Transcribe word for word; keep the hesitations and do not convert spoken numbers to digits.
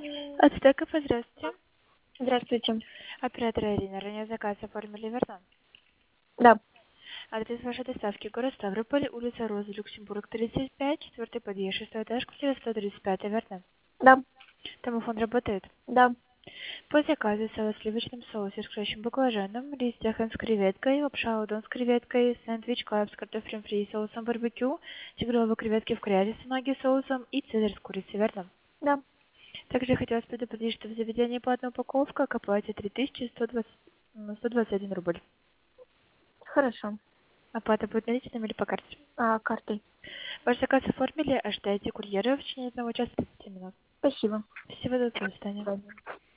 Ацтеков, здравствуйте. Здравствуйте. Оператор Ирина. Ранее заказ оформили, верно? Да. Адрес вашей доставки: город Ставрополь, улица Розы, Люксембург, тридцать пять, четвертый подъезд, шестой этаж, квартира сто тридцать пять, верно? Да. Домофон работает? Да. По заказу салат в сливочном соусе с крошенным баклажаном, рис яхан с креветкой, лапша удон с креветкой, сэндвич клаб с картофелем фри и соусом барбекю, тигровые креветки в кряже с унаги соусом и цезарь с курицей, верно? Да. Также хотелось предупредить, что в заведении платная упаковка к оплате три тысячи сто двадцать, ну, сто двадцать один рубль. Хорошо. Оплата будет наличными или по карте? А, картой. Ваш заказ оформили, ожидайте курьера в течение одного часа тридцати минут. Спасибо. Всего доброго, до До свидания. свидания.